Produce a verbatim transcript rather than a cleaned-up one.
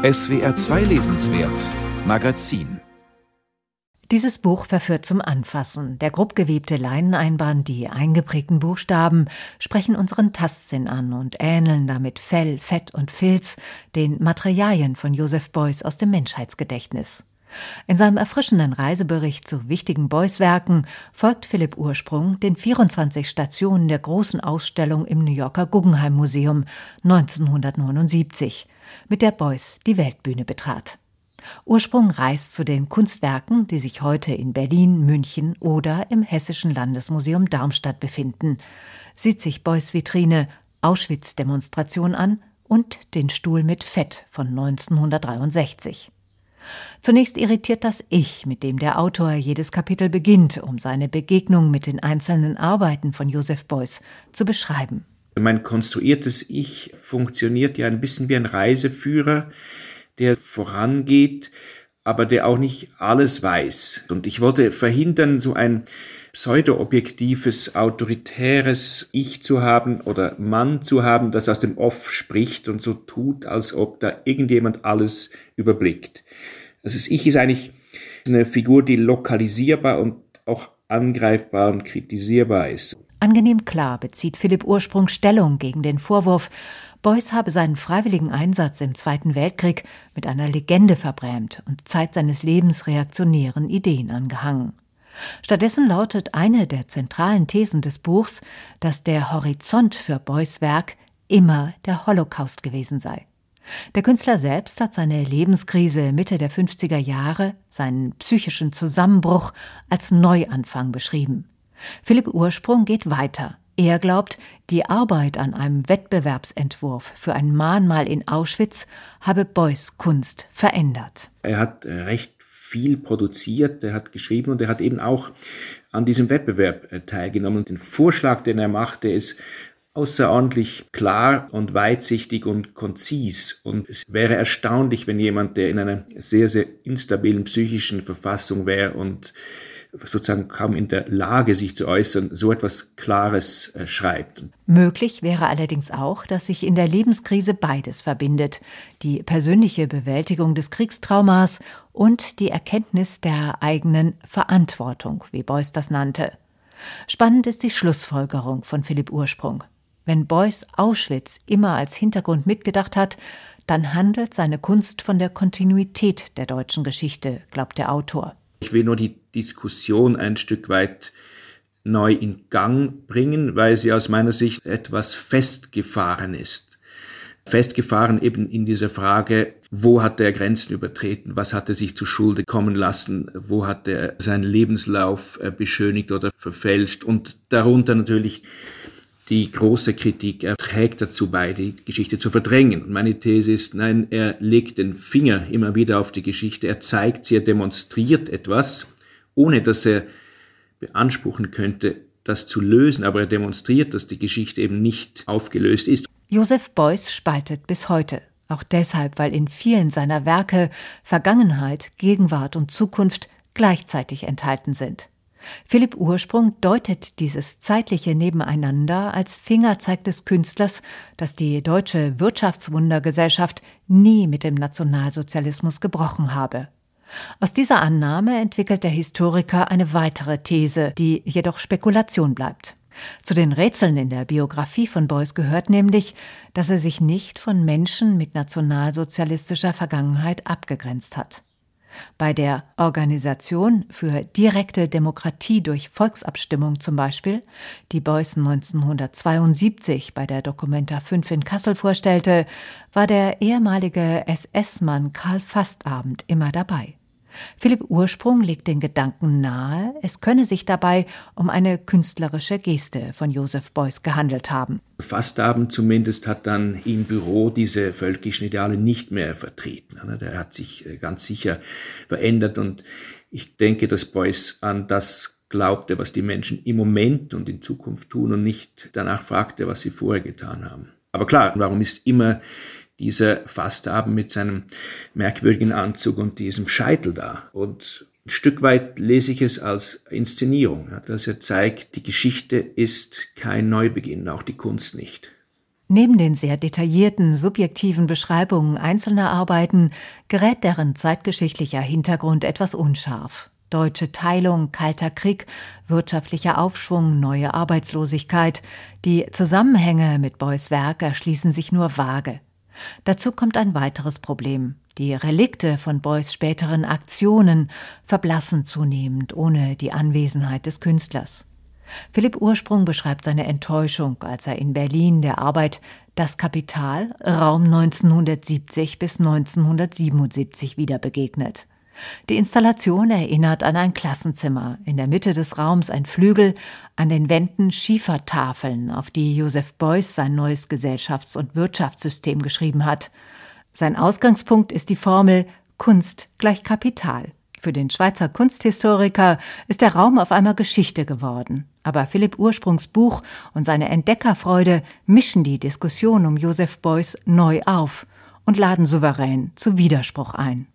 S W R zwei Lesenswert Magazin. Dieses Buch verführt zum Anfassen. Der grob gewebte Leineneinband, die eingeprägten Buchstaben sprechen unseren Tastsinn an und ähneln damit Fell, Fett und Filz, den Materialien von Joseph Beuys aus dem Menschheitsgedächtnis. In seinem erfrischenden Reisebericht zu wichtigen Beuys-Werken folgt Philipp Ursprung den vierundzwanzig Stationen der großen Ausstellung im New Yorker Guggenheim Museum neunzehnhundertneunundsiebzig, mit der Beuys die Weltbühne betrat. Ursprung reist zu den Kunstwerken, die sich heute in Berlin, München oder im Hessischen Landesmuseum Darmstadt befinden, sieht sich Beuys Vitrine Auschwitz-Demonstration an und den Stuhl mit Fett von neunzehnhundertdreiundsechzig. Zunächst irritiert das Ich, mit dem der Autor jedes Kapitel beginnt, um seine Begegnung mit den einzelnen Arbeiten von Joseph Beuys zu beschreiben. Mein konstruiertes Ich funktioniert ja ein bisschen wie ein Reiseführer, der vorangeht, aber der auch nicht alles weiß. Und ich wollte verhindern, so ein pseudo-objektives, autoritäres Ich zu haben oder Mann zu haben, das aus dem Off spricht und so tut, als ob da irgendjemand alles überblickt. Also das Ich ist eigentlich eine Figur, die lokalisierbar und auch angreifbar und kritisierbar ist. Angenehm klar bezieht Philipp Ursprung Stellung gegen den Vorwurf, Beuys habe seinen freiwilligen Einsatz im Zweiten Weltkrieg mit einer Legende verbrämt und Zeit seines Lebens reaktionären Ideen angehangen. Stattdessen lautet eine der zentralen Thesen des Buchs, dass der Horizont für Beuys Werk immer der Holocaust gewesen sei. Der Künstler selbst hat seine Lebenskrise Mitte der fünfziger Jahre, seinen psychischen Zusammenbruch, als Neuanfang beschrieben. Philipp Ursprung geht weiter. Er glaubt, die Arbeit an einem Wettbewerbsentwurf für ein Mahnmal in Auschwitz habe Beuys Kunst verändert. Er hat recht viel produziert, er hat geschrieben und er hat eben auch an diesem Wettbewerb teilgenommen. Und den Vorschlag, den er machte, ist außerordentlich klar und weitsichtig und konzis. Und es wäre erstaunlich, wenn jemand, der in einer sehr, sehr instabilen psychischen Verfassung wäre und sozusagen kaum in der Lage, sich zu äußern, so etwas Klares äh, schreibt. Möglich wäre allerdings auch, dass sich in der Lebenskrise beides verbindet. Die persönliche Bewältigung des Kriegstraumas und die Erkenntnis der eigenen Verantwortung, wie Beuys das nannte. Spannend ist die Schlussfolgerung von Philipp Ursprung. Wenn Beuys Auschwitz immer als Hintergrund mitgedacht hat, dann handelt seine Kunst von der Kontinuität der deutschen Geschichte, glaubt der Autor. Ich will nur die Diskussion ein Stück weit neu in Gang bringen, weil sie aus meiner Sicht etwas festgefahren ist. Festgefahren eben in dieser Frage, wo hat er Grenzen übertreten, was hat er sich zu Schulde kommen lassen, wo hat er seinen Lebenslauf beschönigt oder verfälscht und darunter natürlich die große Kritik, er trägt dazu bei, die Geschichte zu verdrängen. Und meine These ist, nein, er legt den Finger immer wieder auf die Geschichte, er zeigt sie, er demonstriert etwas, ohne dass er beanspruchen könnte, das zu lösen, aber er demonstriert, dass die Geschichte eben nicht aufgelöst ist. Joseph Beuys spaltet bis heute. Auch deshalb, weil in vielen seiner Werke Vergangenheit, Gegenwart und Zukunft gleichzeitig enthalten sind. Philipp Ursprung deutet dieses zeitliche Nebeneinander als Fingerzeig des Künstlers, dass die deutsche Wirtschaftswundergesellschaft nie mit dem Nationalsozialismus gebrochen habe. Aus dieser Annahme entwickelt der Historiker eine weitere These, die jedoch Spekulation bleibt. Zu den Rätseln in der Biografie von Beuys gehört nämlich, dass er sich nicht von Menschen mit nationalsozialistischer Vergangenheit abgegrenzt hat. Bei der Organisation für direkte Demokratie durch Volksabstimmung zum Beispiel, die Beuys neunzehnhundertzweiundsiebzig bei der Documenta fünf in Kassel vorstellte, war der ehemalige S S-Mann Karl Fastabend immer dabei. Philipp Ursprung legt den Gedanken nahe, es könne sich dabei um eine künstlerische Geste von Joseph Beuys gehandelt haben. Fastabend zumindest hat dann im Büro diese völkischen Ideale nicht mehr vertreten. Der hat sich ganz sicher verändert und ich denke, dass Beuys an das glaubte, was die Menschen im Moment und in Zukunft tun und nicht danach fragte, was sie vorher getan haben. Aber klar, warum ist immer dieser Fastabend mit seinem merkwürdigen Anzug und diesem Scheitel da? Und ein Stück weit lese ich es als Inszenierung, dass er zeigt, die Geschichte ist kein Neubeginn, auch die Kunst nicht. Neben den sehr detaillierten, subjektiven Beschreibungen einzelner Arbeiten gerät deren zeitgeschichtlicher Hintergrund etwas unscharf. Deutsche Teilung, Kalter Krieg, wirtschaftlicher Aufschwung, neue Arbeitslosigkeit. Die Zusammenhänge mit Beuys Werk erschließen sich nur vage. Dazu kommt ein weiteres Problem. Die Relikte von Beuys späteren Aktionen verblassen zunehmend ohne die Anwesenheit des Künstlers. Philipp Ursprung beschreibt seine Enttäuschung, als er in Berlin der Arbeit »Das Kapital« Raum neunzehnhundertsiebzig bis neunzehnhundertsiebenundsiebzig wieder begegnet. Die Installation erinnert an ein Klassenzimmer, in der Mitte des Raums ein Flügel, an den Wänden Schiefertafeln, auf die Joseph Beuys sein neues Gesellschafts- und Wirtschaftssystem geschrieben hat. Sein Ausgangspunkt ist die Formel Kunst gleich Kapital. Für den Schweizer Kunsthistoriker ist der Raum auf einmal Geschichte geworden. Aber Philipp Ursprungs Buch und seine Entdeckerfreude mischen die Diskussion um Joseph Beuys neu auf und laden souverän zu Widerspruch ein.